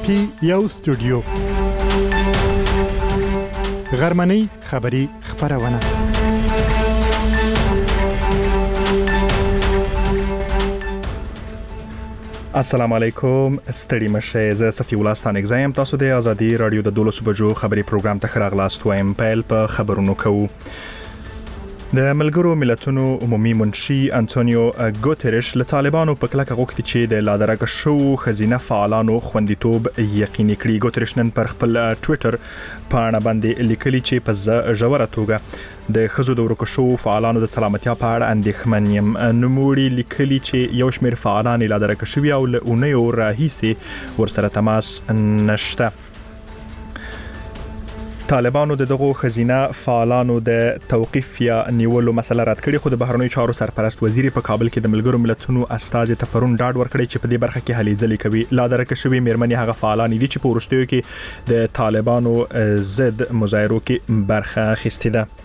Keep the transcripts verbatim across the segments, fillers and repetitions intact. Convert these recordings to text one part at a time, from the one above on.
پی یو سټوډیو غرمنۍ خبری خبرونه السلام علیکم ستړي مشه زه صفی الله ستانک زایم تاسو د ازادي رادیو د دولس بجو خبری پروګرام ته خراغلاست وایم پیل په خبرونو کوو. د ملګرو ملتونو عمومي منشي انټونیو ګوتریش له طالبانو په کلکه غوښتي چې د لادرکه شو خزینه فعالانو خوندیتوب یقیني کړي. ګوتریش نن پر خپل ټوئیټر باندې باندې لیکلي چې په ژوره توګه د خزو د ورکو شو فعالانو د سلامتیا په اړه اندېښمن یم. نوموړي لیکلي چې یو شمېر فعالان لادرکه شوي او له اونیو راهیسې ورسره تماس نشته. طالبانو د دغو خزینه فعالانو د توقيف یا نیولو مسله رد کړې، خو د بهرنیو چارو سرپرست وزیر په کابل کې د ملګرو ملتونو استازي ته پرون ډاډ ورکړی چې په دې برخه کې هلې ځلې کوي. لادرکه شوي مېرمنې هغه فعالان دي چې په وروستیو کې د طالبانو ضد مظاهرو کې برخه اخیستې ده.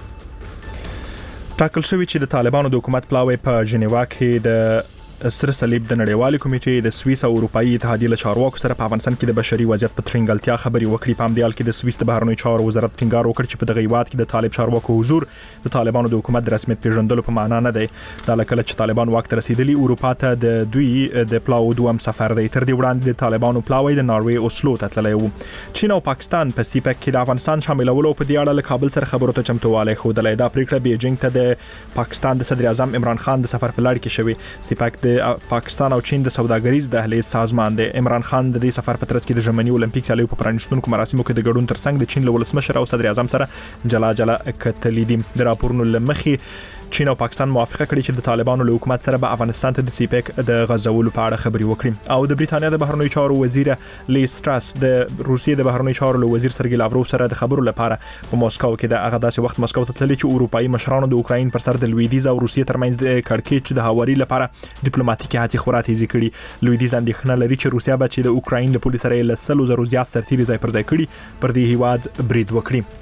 ټاکل شوی چې د طالبانو د حکومت پلاوی په جنیوا کې د سره صلیب د نړیوالې کمیټې د سویس او اروپאי اتحادیې له چارواکو سره په افغانستان کې د بشري وضعیت په ترنګلتیا خبري وکړي. په همدې حال کې د سویس د بهرنیو چارو وزارت ټینګار وکړ چې په دغه هیواد کې د طالب چارواکو حضور د طالبانو د حکومت د رسمیت پیژندلو په معنا نه دی. دا لکه چې طالبان واک ته رسیدلی اروپا ته د دوی د پلاو دوم سفر دی. تر دې وړاندې د طالبانو پلاوی د ناروې اوسلو ته تللی و. چین او پاکستان په سیپک کې د افغانستان شاملولو په دې اړه له کابل سره خبرو ته چمتووالی ښودلی. دا پریکړه بیجینګ ته د پاکستان د صدر اعظم عمران خان د سفر په لړ کې شوې. سیپک د پاکستان او چین د سوداګریز دهلیز سازمان دی. عمران خان د دې سفر په ترڅ کې د ژمني اولمپیک سیالیو په پرانیستونکو مراسمو کې د ګډون ترڅنګ د چین له ولسمشر او صدر اعظم سره جلا جلا کتلې دي. د راپورونو لمخې چین او پاکستان موافقه کړې چې د طالبانو له حکومت سره به افغانستان ته د سیپک د غزولو په اړه خبري وکړي. او د بریټانیا د بهرنیو چارو وزیر لیز ټراس د روسیې د بهرنیو چارو له وزیر سرګی لاوروف سره د خبرو لپاره په موسکو کې د هغه داسې وخت مسکو ته تللی چې اروپאי مشرانو د اوکراین پر سر د لویدیز او روسیې ترمنځ د کړکېچ د هواري لپاره ډیپلوماټیکي هڅې خورا تیزی کړي. لویدیز اندېښنه لري چې روسیا به چې د اوکراین له پولیس سره له سلو زرو زیات سرتیري ځای پر ځای کړي پر دې هیواد برید وکړي.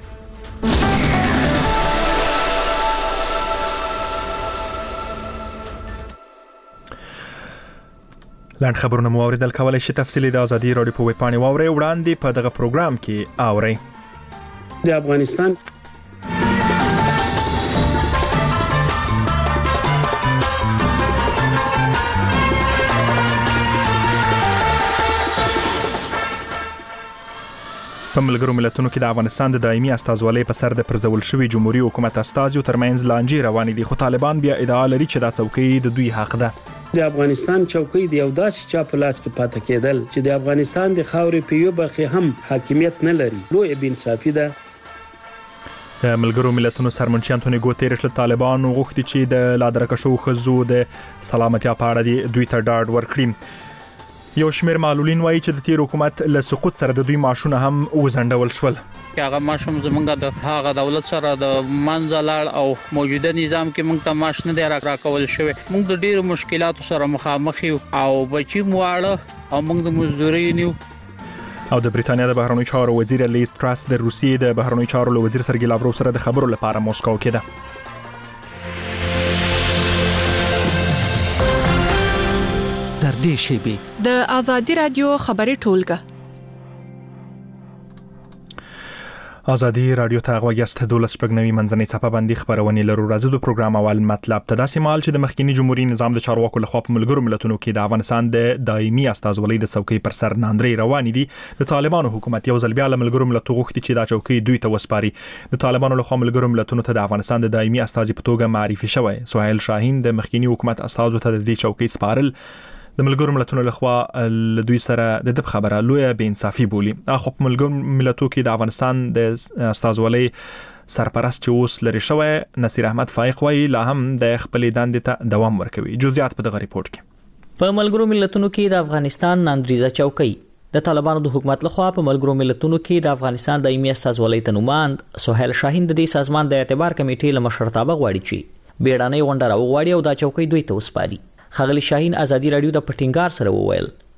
لاند خبرونه مو اوریدل کولای شي تفصیلی د ازادي رادیو په ویب پاڼه واوري وړاندې په دغه پروګرام کې اوري. د افغانستان په ملګرو ملتونو کې د افغانستان د دایمي استازولۍ په سر د پرځول شوی جمهوریت حکومت استازیو ترمنځ لانجې روانې دي، خو طالبان بیا ادعا لري چې دا څوکۍ د دوی حق ده. د افغانستان چوکۍ د یو داسې چا په لاس کې پاتې کېدل چې د افغانستان د خاورې په یو برخه هم حاکمیت نه لري لوی بې انصافي ده. د ملګرو ملتونو سرمنشي انټونیو ګوتریش له طالبانو غوښتي چې د لادرکه شو خزو د سلامتیا په اړه دوی ته ډاډ ورکړي. یو شمېر معلولین وایي چې د تیر حکومت له سقوط سره د دوی معاشونه هم وزندول شول. هغه ماشوم زمونږ د هغه دولت سره د منځلړ او موجوده نظام کې موږ ته معاش نه دی راکول شوی. موږ د ډیرو مشکلاتو سره مخامخ یو او بچی مواړه او موږ د مزدوري نیو. او د بریټانیا د بهرنیو چارو وزیر لیز ټراس د روسیې د بهرنیو چارو له وزیر سرګی لاوروف سره د خبرو لپاره موسکو کې ده. در دې شیبه د ازادي رادیو خبري ټولګه ازادي رادیو ته غوښتل دولس پګنوي منځنۍ صفه باندې خبرونه لرو. راځو د پروګرام اول مطلب ته داسې مال چې د مخکینی جمهوریت نظام د چارواکو لخوا په ملګرو ملتونو کې د افغانستان د دایمي استازولۍ د څوکۍ پر سر ناندري روان دي. د طالبانو حکومت یو ځل بیا له ملګرو ملتونو غوښتي چې دا چوکۍ دوی ته وسپاري. د طالبانو لخوا ملګرو ملتونو ته د افغانستان د دایمي استازي په توګه معرفي شوی. سهیل شاهین د مخکینی حکومت استازو ته د دې چوکۍ سپارل د ملګرو ملتونو لخوا له دوی سره د دب خبره لوی بې انصافي بولی. اخو په ملګرو ملتونو کې د افغانستان د استازولۍ سرپرست چې اوس لري شوی نصیر احمد فائق وایي لا هم د خپل دندې ته دوام ورکوي. جزئیات په دغه ریپورت کې. په ملګرو ملتونو کې د افغانستان ناندریزه چوکۍ د طالبانو د حکومت لخوا په ملګرو ملتونو کې د افغانستان دایمي استازولۍ ته نوماند سهیل شاهین د دې سازمان د اعتبار کمیټې له مشرتابه غواړي چې بیړنۍ غونډه راوغواړي او دا چوکۍ دوی ته وسپاري. خغلی شاهین ازادي رادیو د پټینګار سره وویل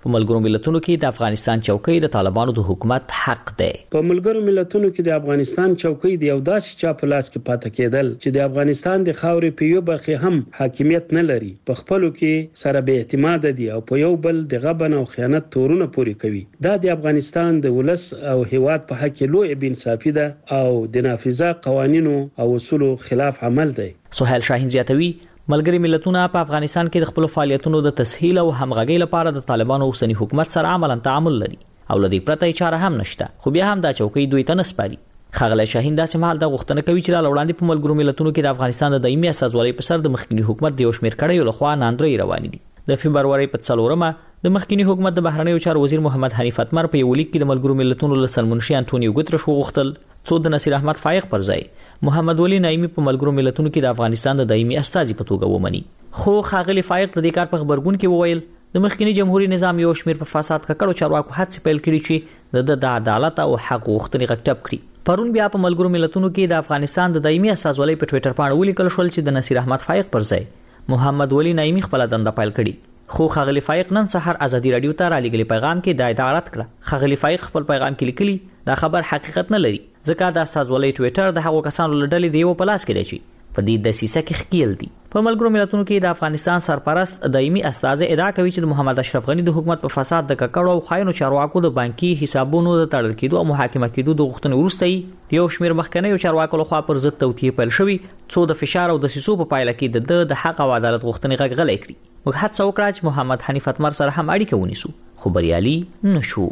په ملګرو ملتونو کې د افغانستان چوکۍ د طالبانو د حکومت حق دی. په ملګرو ملتونو کې د افغانستان چوکۍ د یو داسې چا په لاس کې پاتې کېدل چې د افغانستان د خاورې په یو برخه هم حاکمیت نه لري، په خپلو کې سره به اعتماد دي او په یو بل د غبن او خیانت تورونه پوري کوي. دا د افغانستان د ولس او هیواد په حق کې لوی بې انصافي ده او د نافذه قوانینو او اصولو خلاف عمل دی. سهیل شاهین زیاتوي ملګری ملتونه په افغانستان کې د خپل فعالیتونو د تسهیل او همغږۍ لپاره د طالبانو اوسنی حکومت سره عملاً تعامل لري او لدی پرته چاره هم نشته، خو بیا هم دا چوکۍ دوی ته نسپاري. خغلی شاهین داسې مهال د غوښتنه کوي چې لا وړاندې په ملګرو ملتونو کې د افغانستان د دایمي استازولۍ په سر د مخکنی حکومت د یو شمېر کړیو لخوا ناندرۍ روانې دي. د فبرवरी په څلورمه د مخکنی حکومت د بهرنیو چارو وزیر محمد حنیف اتمر په یو لیک کې د ملګرو ملتونو له سرمنشي انټونیو ګوترش وغوښتل څو د نصیر احمد فایق پر ځای محمد ولی نایمی په ملګرو ملتونو کې د افغانستان د دایمي استازي په توګه ومني. خو خاغلی فایق د دې کار په خبرګون کې وویل د مخکنی جمهوریت نظام یو شمېر په فساد ککړو چارواکو هڅې پیل کړي چې د د عدالت او حق غوښتنې غټب کړي. پرون بیا په ملګرو ملتونو کې د افغانستان د دایمي استازولۍ په ټوئیټر باندې ولیکل شول چې د نصیر احمد فایق پر ځای محمد ولی نایمی خپل دنده پیل کړي. خو خغلی فایق نن سحر ازادي رادیو ته را لګلي پیغام کې د ادارت کړه. خغلی فایق خپل پیغام کې لیکلي دا خبر حقیقت نه لري ځکه د استازولۍ ټوئیټر د هغو کسانو له ډلې دی په لاس کې دی چې په دې دسیسه کې ښکیل دي. په ملګرو ملتونو کې د افغانستان سرپرست دایمي استازي ادعا کوي چې د محمد اشرف غنی د حکومت په فساد د ککړو او خاینو چارواکو د بانکي حسابونو د تړل کېدو او محاکمه کېدو د غوښتنې وروسته یو شمېر مخکنیو چارواکو لخوا پر ضد توطیې پیل شوي څو د فشار او دسیسو په پایله کې د د حق او عدالت غوښتنې غږ غلی کړي. موږ هڅه وکړه چې محمد حنیف اتمر سره هم اړیکه ونیسو خو بریالي نشو.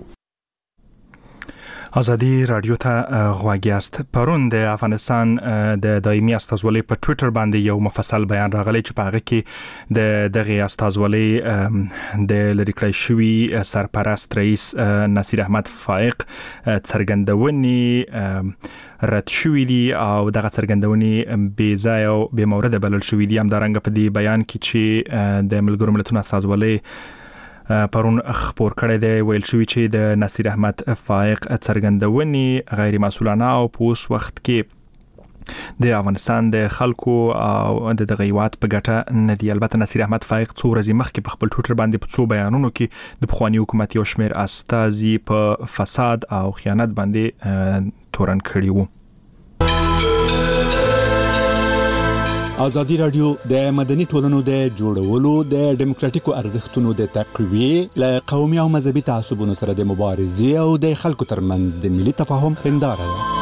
ازادي رادیو ته غواړی است. پرون د افغانستان د دایمي استازولۍ په ټوئیټر باندې یو مفصل بیان راغلی چې په هغه کې د دغه استازولۍ د لری کړی شوی سرپرست رئیس نصیر احمد فایق څرګندونې رد شوې دي او دغه څرګندونې بې ځای او بې مورده بلل شوې دي. همدارنګه په دې بیان کې چې د ملګرو ملتونو استازولۍ پرون خبر کړی دی ویل شوی چې د نصیر احمد فایق څرګندونې غیر مسؤلانه او په اوس وخت کې د افغانستان د خلکو او د دغیوات په ګټه نه دی. البته نصیر احمد فایق څو ورځې مخکې په خپل ټوئیټر باندې په څو بیانونو کې د پخوانی حکومت یو شمېر استازي په فساد او خیانت باندې تورن کړی وو. ازادي رادیو د مدني ټولنو د جوړولو د ډیموکراتیکو ارزښتونو د تقویه ل قومي او مذهبي تعصبونو سره د مبارزې او د خلکو ترمنځ د ملي تفاهم هنداره ده.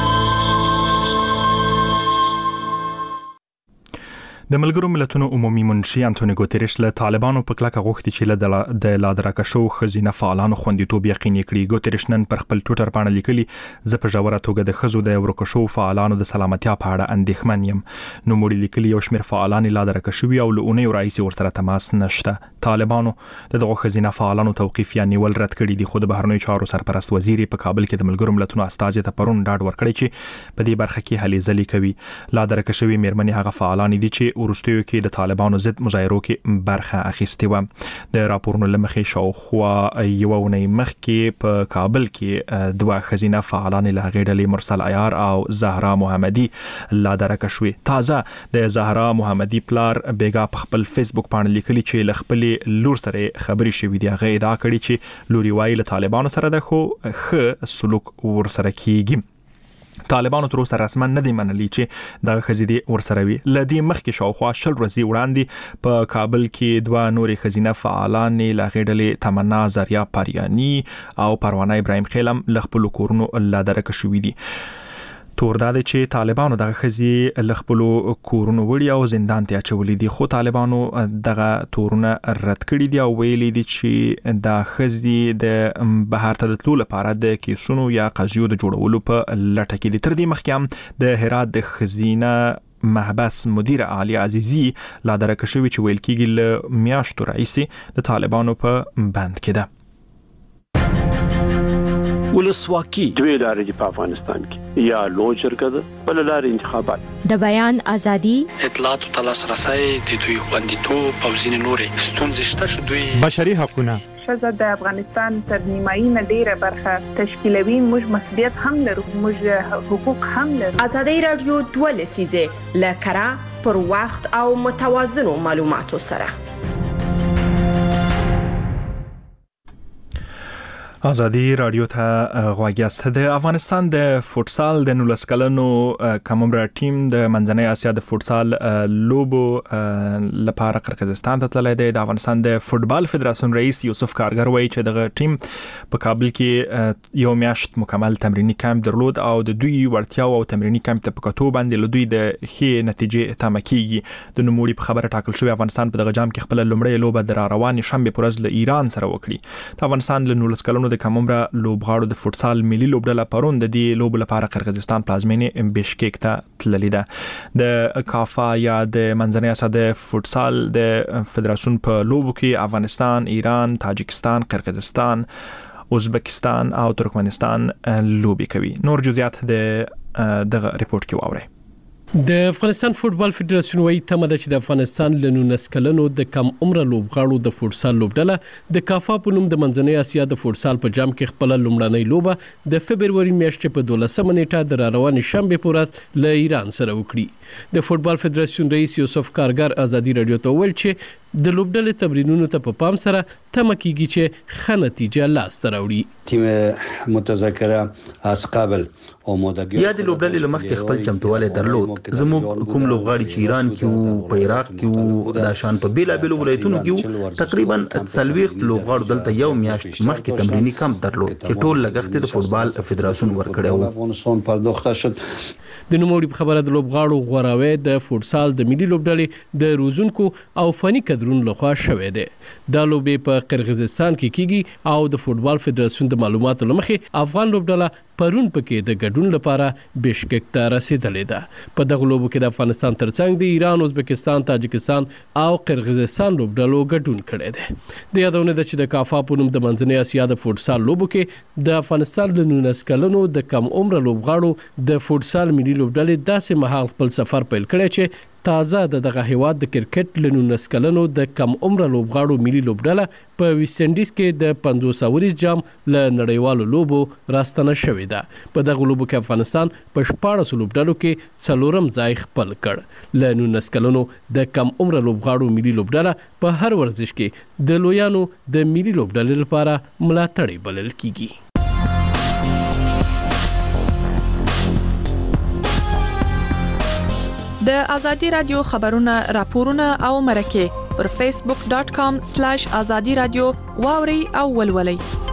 د ملګرو ملتونو عمومي منشي انټونیو ګوتریش له طالبانو په کلکه غوښتي چې د لادرکه شو خزینه فعالانو خوندیتوب یقیني کړي. ګوتریش نن پر خپل ټوئیټر باندې لیکلي زه په ژوره توګه د خزو د ورکه شو فعالانو د سلامتیا په اړه اندېښمن یم. نو موري لیکلي یو شمېر فعالان لادرکه شوي او له اونۍ راهیسې ورسره تماس نشته. طالبانو د دغه خزینه فعالانو توقیف یا نیول رد کړي دي. خو د بهرنیو چارو سرپرست وزیر په کابل کې د ملګرو ملتونو استازي ته پرون ډاډ ورکړی چې په دې برخه کې هلې ځلې کوي. لادرکه شوي مېرمنې هغه فعالان دي چې ورستیو کې د طالبانو ضد مظاهرو کې برخه اخیستې و. د راپورونو لمخې شاوخوا یو اونۍ مخکې په کابل کې دوه خزینه فعالان له غېډلې مرسل عیار او زهرا محمدي لادرکه شوي. تازه د زهرا محمدي پلار بیګا په خپل فیسبوک باندې لیکلي چې له خپل لور سره خبرې شوې دي. هغه ادعا کړې چې لوري وايي له طالبانو سره د خو ښه سلوک ورسره کیږي. طالبانو تر اوسه رسما نه دی منلي چې دغه خزیدي ورسره وي. لدی مخکې شاوخوا شل ورځې وړاندې په کابل کې دوه نورې خزینه فعالان له غېډلې تمنا زریا پاریانی او پروانه ابراهیم خیلم له خپل کورونو لادرکه شوي دي. تور دا دی چې طالبانو دغه خزي له خپل کورونو وړي او زندان ته اچولې دي. خو طالبانو دغه تورونه رد کړي دي او ویلي دي چې د خزي د بهر ته د تلو لپاره د کیسونو یا قضیو د جوړولو په لټه کې دي. تر دې مخکې هم د هرات د خزینه محبس مدیر عالی عزیزی لادرکه شوی چې ویل کېږي له میاشتو راهیسې د طالبانو په بند کې ده. ولسواکي دوی لارې په افغانستان کې یا لوی جرګه ده بل لارې انتخابات د بیان ازادي اطلاعات او تلاسرسي د دوی خوندیتوب او ځینې نورې ستونزې شته چې دوی بشري حقوقونه ښځه د افغانستان تر نیمایي نه ډیره برخه تشکیلوي. موږ مسؤلیت هم لرو، موږ حقوق هم لرو. ازادي رادیو دوه لسیزه لکرا پر وخت او متوازنو معلوماتو سره ازادي رادیو ته غواګیاست. د افغانستان د فوتسال د نولس کلنو کممرا ټیم د منځنۍ اسیا د فوتسال لوبو لپاره قرقیزستان ته تللی دی. د افغانستان د فوتبال فدراسیون رئیس یوسف کارګر وایي چې دغه ټیم په کابل کې یو میاشت مکمل تمرینی کمپ درلود او د دوی ورتیاو او تمرینی کمپ ته په کتو باندې له دوی د ښې نتیجې تمه کیږي. د نوموړي په خبره ټاکل شوی افغانستان په دغه جام کې خپل لومړی لوبه د روانې شنبه پر ورځ له ایران سره وکړي. د افغانستان له نولس کلنو د کممرا لوبغاړو د فوتسال ملي لوبډله پرون د دې لوب لپاره قرقیزستان پلازمینې بشکیک ته تللې ده. د کافا یا د منځنۍ اسیا د فوتسال د فدراسیون په لوبو کې افغانستان، ایران، تاجکستان، قرقیزستان، ازبکستان او ترکمنستان لوبي کوي. نور جزئیات د دغه ریپورت کې واورئ. د افغانستان فوتبال فدراسیون وايي تمه ده چې د افغانستان له نولس کلنو د کم عمره لوبغاړو د فوتسال لوبډله د کافا په نوم د منځنۍ اسیا د فوتسال په جام کې خپل لومړنۍ لوبه د فبرवरी میاشتې په دولسمه نیټه د روانې شنبه په ورځ له ایران سره وکړي. د فوتبال فدراسیون رئیس یوسف کارګر ازادي رادیو ته ویل چې د لوبډلې تمرینونو ته په پام سره تمه کیږي چې ښه نتیجه لاسته راوړي. تیم متذکره از قبل آمادگی یا د لوبډلې لمخکې خپل چمتووالی درلود. زموږ کوم لوبغاړي چې ایران کې وو، په عراق کې وو، د شان په بیلابیلو ولایتونو کې وو، تقریبا څلوېښت لوبغاړو دلته یو میاشت مخکې تمرینی کمپ درلود چې ټول لګښت د فوتبال فدراسیون ورکړی وو. افغانستان پرداخته شد. د نوموړي په خبره د لوبغاړو غوراوی د فوتسال د ملي لوبډلې د روزونکو او فني کدرونو لخوا شوې ده. دا لوبې په قرقیزستان کې کیږي او د فوتبال فدراسیون د معلوماتو لمخې افغان لوبډله پرون پکې د ګډون لپاره بشکک ته رسیدلې ده. په دغه لوبو کې د افغانستان ترڅنګ د ایران، ازبکستان، تاجکستان او قرقیزستان لوبډلو ګډون کړی دی. د یادونه ده چې د کافا په نوم د منځنۍ اسیا د فوتسال لوبو کې د افغانستان له نولس کلنو د کم عمره لوبغاړو د فوتسال ملي لوبډلې داسې مهال خپل سفر پیل کړی چې تازه د دغه هیواد د کرکټ له نولس کلنو د کم عمره لوبغاړو ملي لوبډله په ویسټ انډیز کې د پنځوس اوریز جام له نړیوالو لوبو راستنه شوې ده. په دغه لوبو کې افغانستان په شپاړس لوبډلو کې څلورم ځای خپل کړ. له نولس کلنو د کم عمره لوبغاړو ملي لوبډله په هر ورزش کې د لویانو د ملي لوبډلې لپاره ملاتړی بلل کیږي. د ازادي رادیو خبرونه، راپورونه او مرکه پر فیسبوک ډاٹ کام سلیش ازادي رادیو واوري او ولولئ.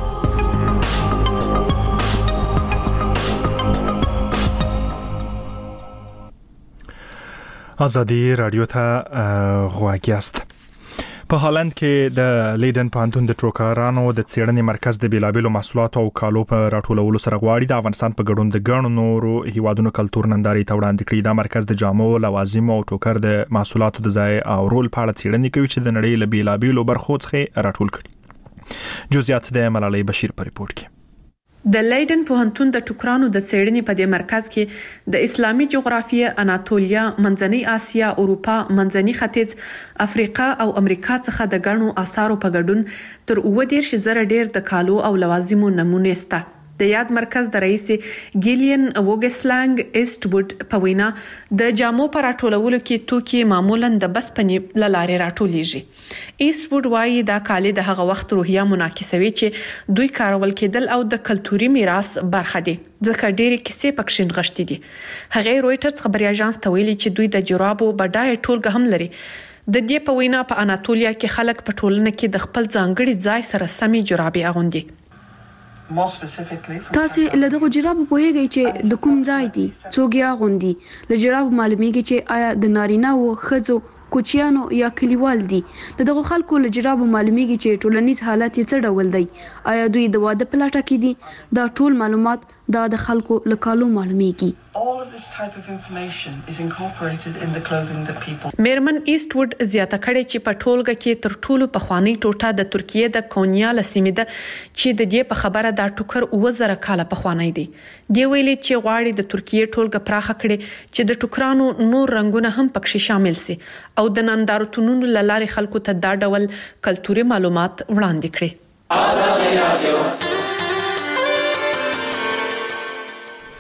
ازادي رادیو ته غواګیاست. په هالند کې د لیډن پوهنتون د ټروکارانو د څېړنې مرکز د بیلابیلو محصولاتو او کالو په راټولولو سره غواړي د افغانستان په ګډون د ګڼو نورو هیوادونو کلتور نندارې ته وړاندې کړي. دا مرکز د جامو، لوازمو او ټوکر د محصولاتو د ځای او رول په اړه څېړنې کوي چې د نړۍ له بیلابیلو برخو څخه راټول کړي. جزئیات د ملالۍ بشیر په ریپورت کې. د لیډن پوهنتون د ټوکرانو د څېړنې په دې مرکز کې د اسلامي جغرافیه، اناتولیا، منځنۍ اسیا، اروپا، منځني ختیځ، افریقا او امریکا څخه د غنو آثارو په ګډون تر اووه دېرش زره ډیر د کالو او لوازمو نمونې سته. د یاد مرکز د رئیس ګیلین ووګسلانګ ایست وډ په وینا د جامو پر راټولولو کې توکي معمولاً د بسپنې لارې راټولیږي. ایست وډ وايي دا کالي د هغه وخت روحیه منعکسوي چې دوی کارول کېدل او د کلتوري میراث برخه دي، ځکه ډېری کیسې پکې نغښتې دي. هغه رويټرز خبري اژانس ته ویلي چې دوی د جرابو بډای ټولګه هم لري. د دې په وینا په اناتولیا کې خلک په ټولنه کې د خپل ځانګړي ځای سره سمي جرابې اغوندي. تاسو له دغه جرابو پوهیږئ چې د کوم ځای دي، څوک یې اغوندي. له جرابو معلومیږي چې آیا د نارینه او ښځو، کوچیانو یا کلیوال دي. د دغه خلکو له جرابو معلومیږي چې ټولنیز حالت یې څه ډول دی، آیا دوی د واده په لټه کې دي. دا ټول معلومات دا د خلکو له کالو معلومیږي. میرمن ایست وډ زیاته کړې چې په ټولګه کې تر ټولو پخوانی ټوټه د ترکیه د کونیا لسیمه ده چې د دې په خبره دا ټوکر اوه زره کاله پخوانی دی. دی ویلي چې غواړي د ترکیه ټولګه پراخه کړي چې د ټوکرانو نور رنگونه هم پکې شامل سي او د نندارتونونو لارې خلکو ته دا ډول کلتوري معلومات وړاندې کړي. آزادي رادیو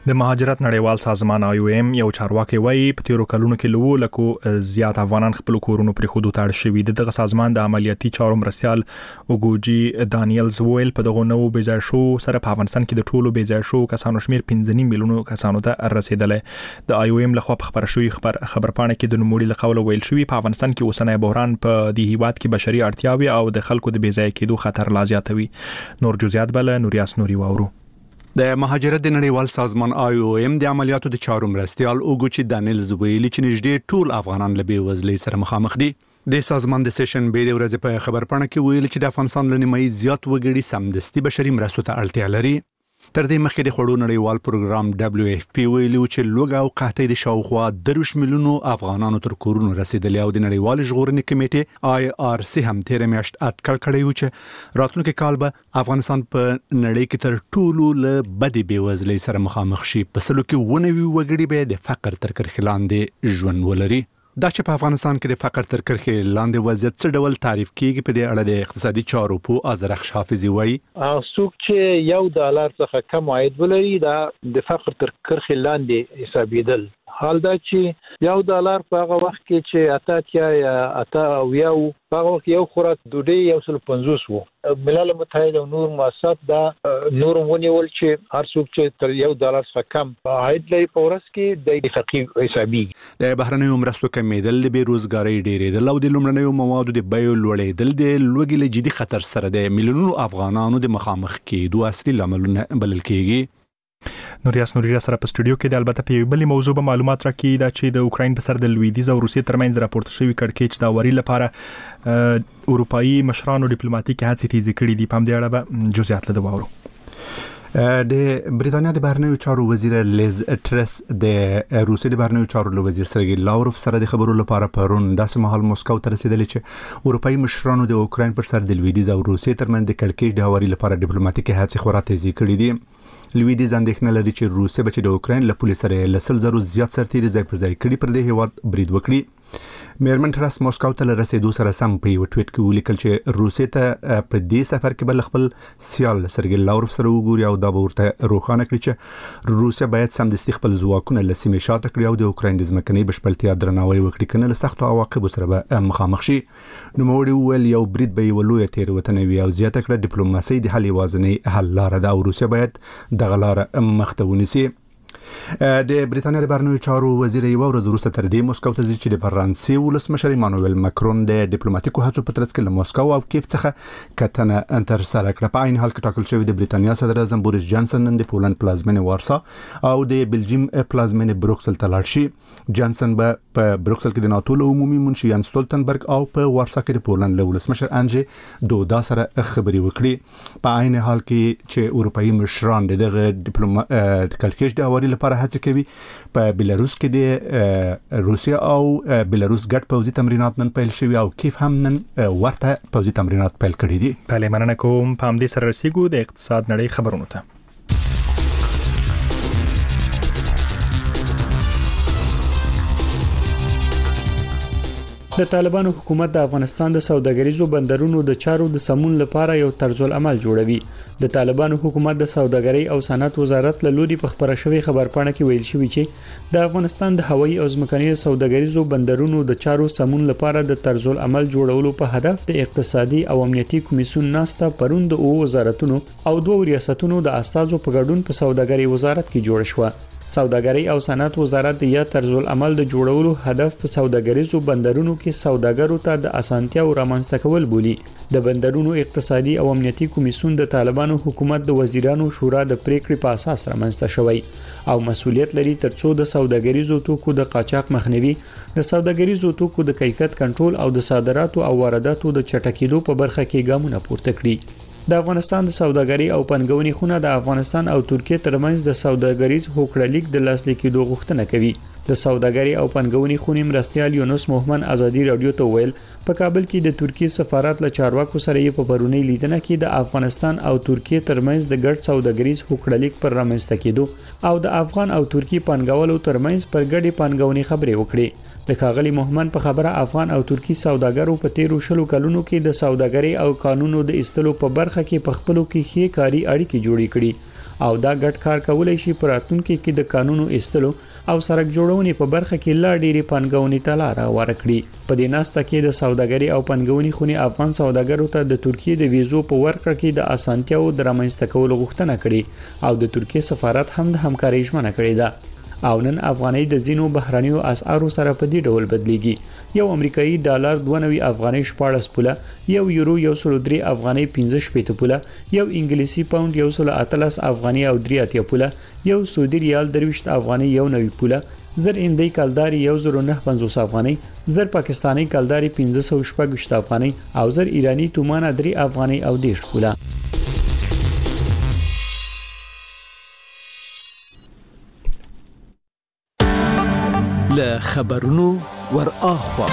د مهاجرت نړیوال سازمان آی او ایم یو چارواکي وایي په تیرو کلونو کې لوو لکه زیات افغانان خپل کورونو پر خودو تاړ شوي دغه سازمان د عملیاتي چارو مرستيال اوګوجي دانیلز ویل په دغه نوو بیځای شو سره په افغانستان کې د ټولو بیځای شو کسانو شمیر پنځه میلیونو کسانو ته رسیدلې د آی او ایم لخوا په خبر شوی خبر خبرپاڼه کې د نوموړي لخوا ویل شوی په افغانستان کې اوسنۍ بحران په دې هیواد کې بشري اړتیاوې او د خلکو د بیځای کېدو خطر لا زیاتوي نور جزئیات بل نوریاس نوري واورو د مهاجرت د نړیوال سازمان آی او ایم د عملیاتو د چارو مرستيال اوګوچي دانیلز ویلي چې نږدې ټول افغانان له بیوزلۍ سره مخامخ دي د سازمان د سیشن به د ورځې په خبرپاڼه کې ویل چې د افغانستان لنیمای زیات وګړي سمدستي بشري مرستو ته اړتیا لري تر دې مخکې د خړو نړیوال پروګرام دبليو اف پی ویلي چې لوګ او قحطۍ د شاوخوا دروش میلیونو افغانانو تر کورونو رسیدلي او د نړیوال ژغورنې کمیټې آی آر سی هم تیر میاشت اټکل کړی و چې راتلونکي کال به افغانستان په نړۍ کې تر ټولو له بدې بیوزلۍ سره مخامخ شي په سلو کې ونوي وګړي به د فقر تر کرښې لاندې ژوند ولري دا چې په افغانستان کې د فقر تر کرښې لاندې وضعیت څه ډول تعریف کیږي په دې اړه د اقتصادي چارو په ازرخ حافظي وایي څوک چې یو ډالر څخه کم عاید ولري دا د فقر تر کرښې لاندې حسابېدل حال دا چې یو ډالر په هغه وخت کې چې اتاتیا یا اتا او یو په هغه وخت یو خوراک ډوډۍ یو سل پنځوس وو ملل متحد او نور مؤسسات دا نور ونیول چې هر څوک چې تر یو ډالر څخه کم عاید لري په ورځ کې د فقیر حسابي د بهرنیو مرستو کمیدل د بیروزګاری ډیرېدل او د لومړنیو موادو د بیو لوړېدل د لوګي له جدي خطر سره د میلیونونو افغانانو د مخامخ کېدو اصلي لاملونه بلل کېږي نوریاس نوري سره په سټوډیو کې د البته په یو بل موضوع به معلومات راکړي دا چې د اوکرين په سر د لویدیز او روسیې ترمنځ راپورټ شوی کړکېچ دا وری لپاره اروپאי مشرانو ډیپلوماټیک هڅې تیزې کړې دي په دې اړه به جزئیات له واورو د بریټانیا د بهرنیو چارو وزیر لیز ټرس د روسیې د بهرنیو چارو وزیر سرګي لاوروف سره د خبرو لپاره پرون داسې مهال مسکو ته رسیدلی چې اروپאי مشرانو د اوکرين پر سر د لویدیز او روسیې ترمنځ د کړکېچ د هواري لپاره ډیپلوماټیک هڅې خورا تیزې کړې دي لویدیز اندېښنه لري چې روسیه به د اوکرين له پولیس سره لسل زرو زیات سرتیري ځای پر ځای کړي پر دې هیواد برید وکړي میرمن ټرس مسکو ته رسیدو سره سم په یو ټویټ کې ولیکل چې روسیې ته په دې سفر کې بل خپل سیال سرګي لاوروف سره وګوري او دا به ورته روښانه کړي چې روسیه باید سمدستي خپل ځواکونه له سیمې شاته کړي او د اوکرين د ځمکنۍ بشپړتیا درناوی وکړي کنه له سختو عواقبو سره به مخامخ شي نو موږ ویل یو برید به یو لوی تیروتنه وي او زیاته کړه ډیپلوماسي د حل وازنې حل لار ده او روسیه باید دغه لار مخته ونیسي د بریټانیا د بهرنیو چارو وزیر یو ورځ وروسته تر دې مسکو ته ځي چې د فرانسې ولسمشر ایمانوئل ماکرون د ډیپلوماټیکو هڅو په ترڅ کې له مسکو او کیف څخه کتنه انتر سره کړه په عین حال کې ټاکل شوی د بریټانیا صدر اعظم بوریس جانسن نن د پولند پلازمینه وارسا او د بلجیم پلازمینه بروکسل ته لاړ شي جانسن به په بروکسل کې د ناتو له عمومي منشي یان سټولټنبرګ او په وارسا کې د پولند له ولسمشر انجی دودا سره خبري وکړي په عین حال کې چې اروپאי مشران دغه ډیپلوماټ کلکېش د هواري لپاره هڅه کوي په بلاروس کې د روسیا او بلاروس ګډ پوځي تمرینات نن پیل شوي او کیف هم نن ورته پوځي تمرینات پیل کړي دي په لمننه کوم په همدې سره رسیدو د اقتصاد نړۍ خبرونه ته د طالبانو حکومت د افغانستان د سوداګریزو بندرونو د چارو د سمون لپاره یو طرز العمل جوړوي د طالبانو حکومت د سوداګرۍ او صنعت وزارت له لوري په خبره شوی خبرپاڼه کې ویل شوی چې د افغانستان د هوایي او ځمکني سوداګریزو بندرونو د چارو سمون لپاره د طرز العمل جوړولو په هدف د اقتصادي او امنیتي کمیسیون ناسته پروند او وزارتونو او دوه ریاستونو د استازو په ګډون په سوداګرۍ وزارت کې جوړ شو سوداګرۍ او صنعت وزارت د یا طرز العمل د جوړولو هدف په سوداګریزو بندرونو کې سوداګرو ته د اسانتیا او رامنځته کول بولی د بندرونو اقتصادي او امنیتي کمیسیون د طالبانو حکومت د وزیرانو شورا د پریکړې په اساس رامنځته شوی او مسؤلیت لري ترڅو د سوداګریزو توکو د قاچاق مخنیوي د سوداګریزو توکو د کیفیت کنټرول او د صادراتو او وارداتو د چټکېدو په برخه کې ګامونه پورته کړي د افغانستان د سوداګرۍ او پنګونې خونه د افغانستان او ترکیه ترمنځ د سوداګریز هوکړلیک د لاسلیک کېدو غوښتنه کوي د سوداګرۍ او پنګونې خونې مرستيال یونس محمد ازادي رادیو ته ویل په کابل کې د ترکیه سفارت له چارواکو سره یې په پرونی لیدنه کې د افغانستان او ترکیه ترمنځ د ګډ سوداګریز هوکړلیک پر رامنځته کېدو او د افغان او ترکی پنګوالو ترمنځ پر ګډې پنګونې خبرې وکړي د کاغلی محمد په خبره افغان او ترکی سوداګرو په تیرو شلو کلونو کې د سوداګرۍ او قانونو د استلو په برخه کې په خپلو کې ښې کاری اړیکې جوړې کړي او دا ګډ کار کولای شي په راتلونکي کې د قانونو ایستلو او سړک جوړونې په برخه کې لا ډېری پنګونې ته لار ورکړي. په دې ناسته کې د سوداګرۍ او پنګونې خونې افغان سوداګرو ته د ترکیې د ویزو په ورکړه کې د اسانتیاو د رامنځته کولو غوښتنه کړې او د ترکیې سفارت هم د همکارۍ ژمنه کړې ده. او نن افغانۍ د زینو بهرانیو اسعارو سره په دې ډول بدلیږي. یو امریکایي ډالر دوه نوي افغانۍ شپاړس پوله، یو یورو یو سل درې افغانۍ پنځه شپېته پوله، یو انګلیسي پاوند یو سل اتلس افغانۍ او درې اتیا پوله، یو سعودي ریال درویشت افغانۍ یو نوي پوله، زر هندۍ کلداري یو زر نه پنځوس افغانۍ، زر پاکستاني کلداري پنځه سوه شپږ افغانۍ او زر ایرانی تومان درې افغانۍ او دېرش پوله. له خبرونو ور اخوا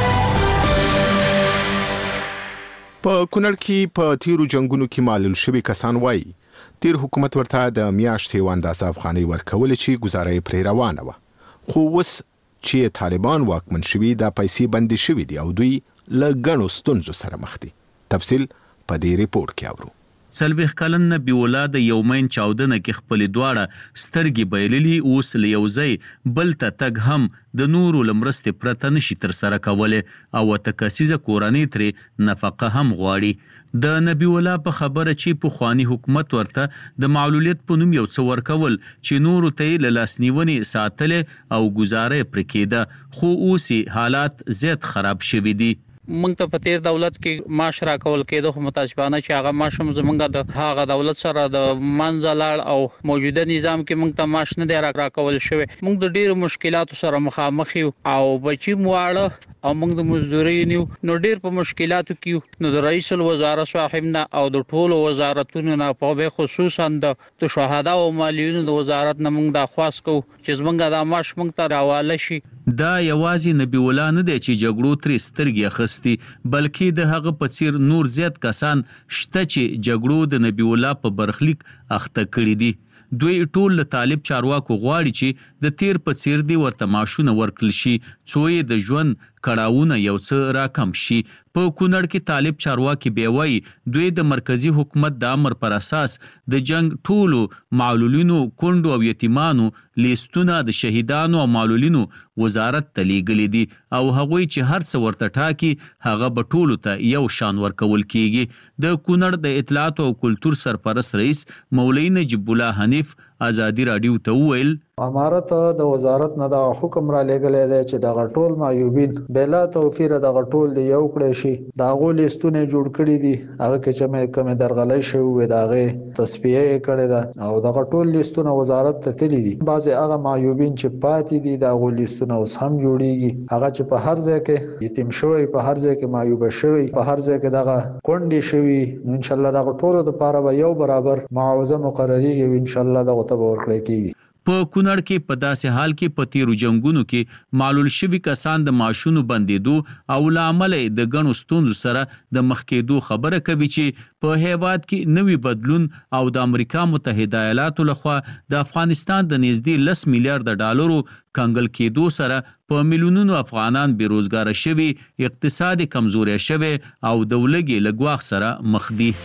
په کونړ کې په تیرو جنگونو کې معلول شوي کسان وایي تیر حکومت ورته د میاشتې یو اندازه افغانۍ ورکول چې گزاره یې پرې روانه وه، خو اوس چې طالبان واکمن شوي دا پیسې بندي شوي دي او دوی له ګڼو ستونزو سره مخ دي. تفصیل په دې ریپورت کې اورو. سلويخ کلن نبی ولاد یومین چاودنه کې خپل دواړه سترګې بایللی اوس لیوزي بل ته تګ هم د نورو لمرست پرته نشي تر سره کوله او تکاسیزه کورانی ترې نفقه هم غواړي. د نبی ولا په خبره چې په خواني حکومت ورته د معلولیت په نوم یو څه ورکول چې نورو ته له لاسنیونی ساتل او گزاره پرکېده، خو اوس حالات زیات خراب شوي دي. موږ ته په تیر دولت کې معاش راکول کېده، خو متاسفانه چې هغه معاش هم زمونږ د هغه دولت سره د منځ لاړ او موجوده نظام کې موږ ته معاش نه دی راکول شوی. موږ د ډیرو مشکلاتو سره مخامخ یو او بچی مواړه او موږ د مزدوري نیو نو ډیر په مشکلاتو کې نو د رئیس الوزرا صاحبنا او د ټولو وزارتونو نه په خصوصا د شهدا او مالیونو د وزارت نه موږ د خاص کو چې زمونږ د معاش موږ ته راواله شي. دا یوازې نبی ولا نه دی چې جګړو ترې سترګې خستی، بلکې د هغه په څیر نور زیات کسان شته چې جګړو د نبی ولا په برخلیک اخته کړی دي. دوی ټول له طالب چارواکو غواړي چې د تیر په څیر دی ورته معاشونه ورکړل شي څو یې د ژوند کړهونه یو څه راکم شي. په کونړ کې طالب چارواکي بیوي دوی د مرکزی حکومت د امر پر اساس د جنگ ټولو معلولینو کندو او یتیمانو لیستونه د شهیدانو او معلولینو وزارت ته لیږلي دي او هغوی چې هر څه ورته ټاکي هغه به ټولو ته یو شان ورکول کیږي. د کونړ د اطلاعات او کلتور سرپرست رئیس مولوی نجیب الله حنیف ازادي رادیو ته وویل امارت د وزارت نه د حکم را لګلې ده چې د غټول معیوبین بلا توفیر د غټول دی یو کړی شي دا غول استونه جوړ کړی دي هغه کې چې مې کوم درغلې شو و داغه تصفیه کړی ده او د غټول لیستونه وزارت ته تللی دي. بعضی هغه معیوبین چې پاتې دي دا غول لیستونه اوس هم جوړیږي، هغه چې په هر ځای کې یتیم شوی، په هر ځای کې معیوب شوی، په هر ځای کې دغه کونډې شوی، نو ان شاء الله د غټولو لپاره به یو برابر معاوضه مقرریږي او ان شاء الله دغه ته ورکړي کیږي. په کونړ کې په داسې حال کې په تیرو جنگونو کې معلول شوي کسان د معاشونو بندیدو او لامل د غنو ستونزو سره د مخ کېدو خبره کوي چې په هیواد کې نوي بدلون او د امریکا متحده ایالاتو لخوا د افغانستان د نږدې لس میلیارډ ډالرو کنګل کېدو سره په میلیونونو افغانان بیروزګار شوي، اقتصاد کمزوري شوي او د ولګي لګواخ سره مخ دي.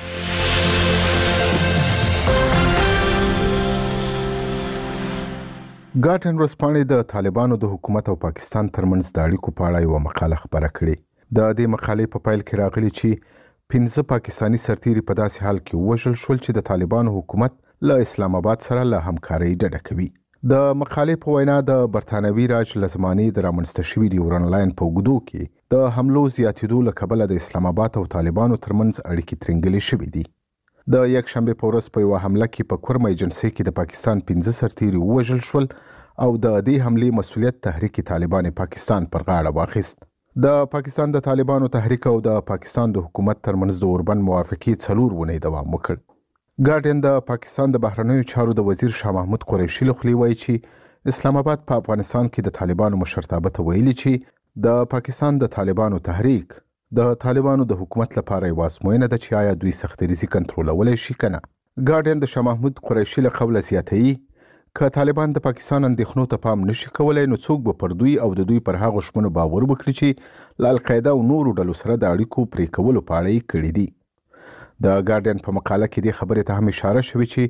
ګاټن ورسپانې د طالبانو د حکومت او پاکستان ترمنځ د اړیکو په اړه یو مقاله خبره کړې. د دې مقالې په پیل کې راغلي چې پنځه پاکستانی سرتیري په داسې حال کې وژل شول چې د طالبانو حکومت له اسلام آباد سره له همکارۍ ډډه کوي. د مقالې په وینا د برتانوي راج له زمانې د رامنځته شوي ډیورن لاین په اوږدو کې د حملو زیاتېدو له کبله د اسلام آباد او طالبانو ترمنځ اړیکې ترنګلې شوي دي. د یک شنبه په ورځ په یوه حمله کې په کورم ایجنسۍ کې د پاکستان پنځه سرتیري ووژل شول او د دې حملې مسؤلیت تحریک طالبان پاکستان پر غاړه واخیست. د پاکستان د طالبانو تحریک او د پاکستان د حکومت ترمنځ د اوربند موافقې څلور اونۍ دوام وکړ. ګارډین د پاکستان د بهرنیو چارو د وزیر شاه محمود قریشي له خولې وایي چې اسلام آباد په افغانستان کې د طالبانو مشرتابه ته ویلي چې د پاکستان د طالبانو تحریک د طالبانو د حکومت لپاره یوه ازموینه ده چې آیا دوی سختریزي کنټرولولی شي که نه. ګارډین د شاه محمود قریشي له قوله زیاتوي که طالبان د پاکستان اندېښنو ته پام نشي کولی نو څوک به پر دوی او د دوی پر هغو شمنو باور وکړي چې له القاعده او نورو ډلو سره د اړیکو پرې کولو په اړه یې کړي دي. د ګارډین په مقاله کې دې خبرې ته هم اشاره شوې چې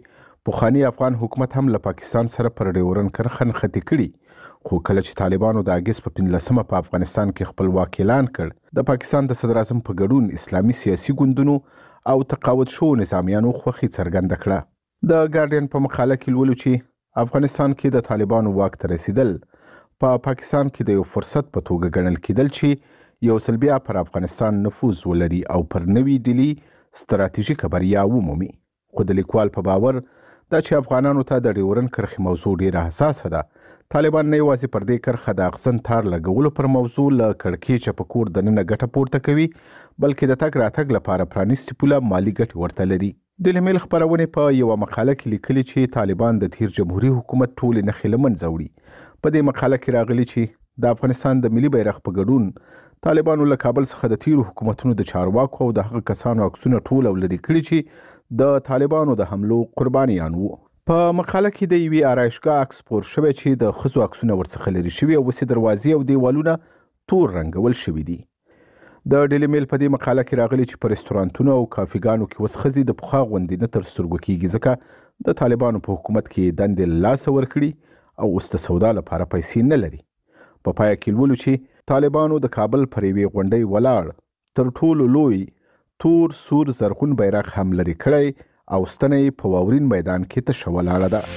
پخوانی افغان حکومت هم له پاکستان سره پر ډیورن کرښه نښتې کړي، خو کله چې طالبانو د اګست په پنځلسمه په افغانستان کې خپلواک اعلان کړ، د پاکستان د صدر اعظم په ګډون اسلامي سیاسي ګوندونو او تقاعد شوو نظامیانو خوښي څرګنده کړه. د ګارډین په مقاله کې لولو چې افغانستان کې د طالبانو واک ته رسیدل په پا پاکستان کې د یو فرصت په توګه ګڼل کېدل چې یو ځل بیا پر افغانستان نفوذ ولري او پر نوي ډیلي ستراتیژیکه بریا ومومي. خو د لیکوال په باور دا چې افغانانو ته د ډیورن کرښې موضوع ډیره حساسه ده. طالبان نه یوازې پر دې کرښه د اغزن تار لګولو پر موضوع له کړکېچه په کور دننه ګټه پورته کوي، بلکې د تګ راتګ لپاره پرانیستې پوله مالي ګټې ورته لري. ډیلی میل خپرونې په یوه مقاله کې لیکلي چې طالبان د تیر جمهوري حکومت ټولې نښې له منځه وړي. په دې مقاله کې راغلي چې د افغانستان د ملي بیرغ په ګډون طالبانو له کابل څخه د تیرو حکومتونو د چارواکو او د هغه کسانو عکسونه ټول او لرې کړي چې د طالبانو د حملو قربانیان وو. په مقاله کې د یوې آرایشګاه عکس خپور شوی چې د ښځو عکسونه ورڅخه لرې شوي او اوس دروازې او دیوالونه تور رنګول شوي دي. د ډیلی میل په دې مقاله کې راغلي چې په رستورانتونو او کافیګانو کې اوس ښځې د پخوا غوندې نه تر سترګو کېږي، ځکه د طالبانو په حکومت کې دندې له لاسه ورکړي او اوس د سودا لپاره پیسې نه لري. په پایه کې لولو چې طالبانو د کابل پر یوې غونډۍ ولاړ تر ټولو لوی تور سور زرغون بیرغ هم لرې کړی او ستنه یې په واورین میدان کې تشه ولاړه ده.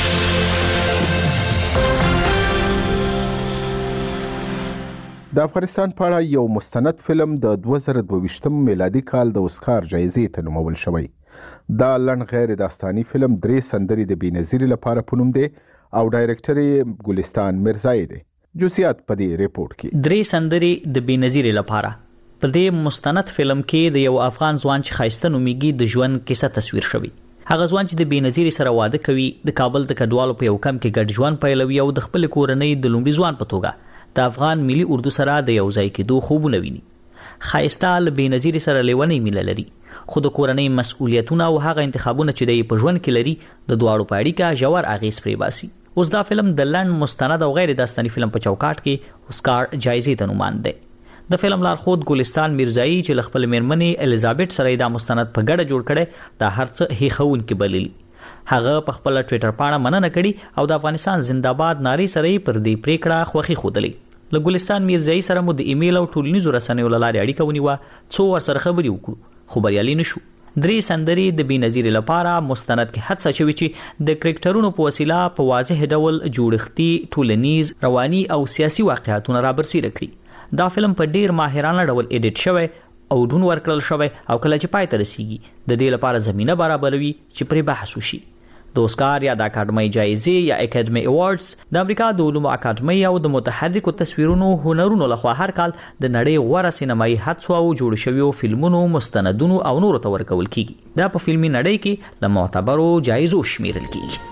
د افغانستان په اړه یو مستند فلم د دوه زره دوه ویشتم میلادي کال د اوسکار جایزې ته نومول شوی. دا لنډ غیر داستاني فلم درې سندرې د بېنظیرې لپاره په نوم دی او ډایرکټر یې ګلستان میرزایی دی. جزئیات په دې ریپورت کې. درې سندرې د بېنظیرې لپاره په دې مستند فلم کې د یو افغان ځوان چې ښایسته نومیږي د ژوند کیسه تصویر شوی. هغه ځوان چې د بېنظیرې سره واده کوي، د کابل د کډوالو په یو کم کې ګډ ژوند پیلوي او د خپل کورنۍ د لومړي ځوان په توګه د افغان ملي اردو سره د یو ځای کېدو خوبونه ویني. ښایسته له بېنظیرې سره لیونۍ میله لري، خو د کورنۍ مسؤلیتونه او هغه انتخابونه چې دی په ژوند کې لري د دواړو په اړیکه ژور اغېز پرې باسي. اوس دا فلم د لنډ مستند او غیر داستاني فلم په چوکاټ کې اوسکار جایزې ته نوماند دی. د فلم لارښود ګلستان میرزایی چې له خپل میرمنې الیزابت سره دا مستند په ګډه جوړ کړی، دا هر څه هیښوونکي بللي. هغه په خپل ټویټر پاڼه مننه کړې او د افغانستان زنده‌باد نارې سره یې پر دې پریکړه خوښي ښودلې. له ګلستان میرزایی سره مو د ایمیل او ټولنیزو رسنیو له لارې اړیکه ونیوه څو ورسره خبرې وکړو، خو بریالي نشو. درې سندرې د بېنظیرې لپاره مستند کې هڅه شوې چې د کرکټرونو په وسیله په واضح ډول جوړښتي، ټولنیز، رواني او سیاسي واقعیتونه رابرسېره کړي. دا فلم په ډیر ماهرانه ډول ایډیټ شوی او ډون ورکړل شوی او کله چې پای ته رسیږي د دې لپاره زمینه برابروي چې پرې بحث وشي. د اوسکار یا د اکاډمۍ جایزې یا اکاډمي ایوارډز د امریکا د علومو اکاډمۍ او د متحرکو تصویرونو هنرونو لخوا هر کال د نړۍ غوره سینمایي هڅو او جوړ شویو فلمونو، مستندونو او نورو ته ورکول کیږي. دا په فلمي نړۍ کې له معتبرو جایزو شمیرل کیږي.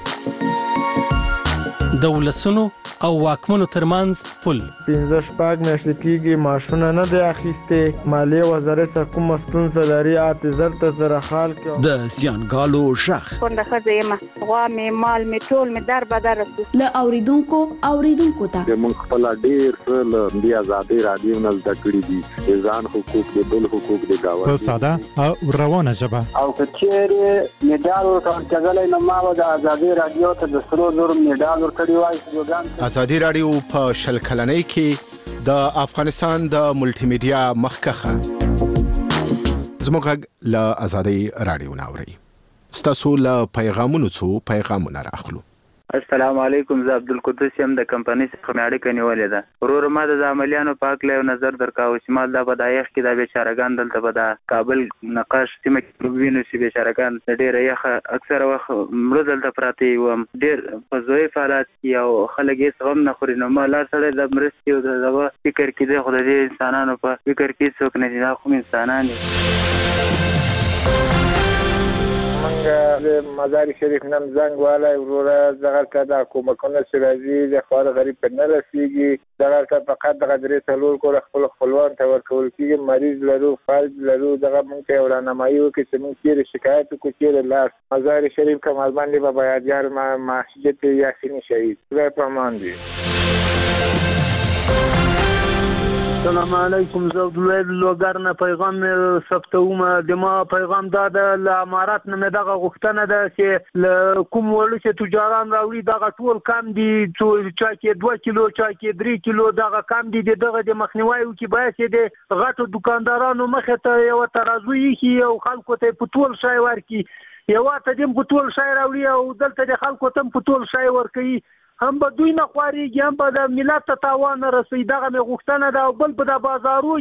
د ولسونو او واکمنو ترمنځ پل پنځه شپږ میاشتې کېږي ماشونه نه دی اخیستې، مالیې وزارت سره کومه ستونزه لري، اته زر ته زره خال کې د زیانګالو ژغ کونډه ښځه یم، غوا مې مال مې ټول مې در بدر له اوریدونکو اوریدونکو ته موږ خپل ډېر څه له دې ازادۍ راډیو نه زده کړي دي، د ځان حقوق د بل حقوق د گاونډي په ساده او روانه ژبه. او که چیرې میډال ورکول کېدلی نو ما به د ازادۍ راډیو ته د سرو زرو میډال ورکړی وای. ازادي راډیو په شل کلنۍ کې د افغانستان د ملټي میډیا مخکخه زموږ له ازادي راډیو ناوړي ستاسو له پیغامونو څو پیغامونه راخلو. السلام علیکم، زه عبدالقدوس یم د کمپنۍ څخه مې اړیکه نیولې ده. ورور ما د عملیانو په هکله یو نظر درکاوه چې ما دا به د یخ کې دا بیچارهګان دلته به د کابل نقاش سیمه کې وینو چې بیچارهګان د ډېره یخه اکثره وخت مړه دلته پراته وم، ډېر په ضعیف حالات کې او خلک هېڅ غم نه خوري. نو ما لار سړی د مرستې او د دغه فکر کې دی، خو د دې انسانانو په فکر کې څوک نه دي، دا خو انسانان دي. منګه د مزار شریف نن زنګ والای وروره دغه ته د کومکونه چې راځي د خار غریب په نه رسیږي، دغه ته فقط دغه درې څلور کور خپل خپلوان ته ورکول کېږي. مریض لرو، فرد لرو، دغه موږ ته یو رانمایي وکړي چې موږ چیرې شکایت وکړو، چیرې لاس مزار شریف کمالبند بابا یادګار مسجد یاسین شهید خدای په امان دي. السلام علیکم زه عبدالوهاب لوګر نه پیغام ثبتوم. د ما پیغام دا د امارات نه مې دغه غوښتنه ده چې له کوم وړو چې تجاران راوړي دغه ټول کم دي، چا کې دوه کیلو چا کې درې کیلو دغه کم دي، دغه د مخنیوي وکړي. باید چې د غټو دکاندارانو مخې ته یو ترازو یې او خلکو ته په ټول شای ورکړي، یو ته دې په ټول شای راوړي او دلته د خلکو ته په ټول شای ورکړي. هم به دوی نه خوارېږي، هم به د ملت ته تاوان نه رسوي. دغه مې غوښتنه ده. او بل په د بازارو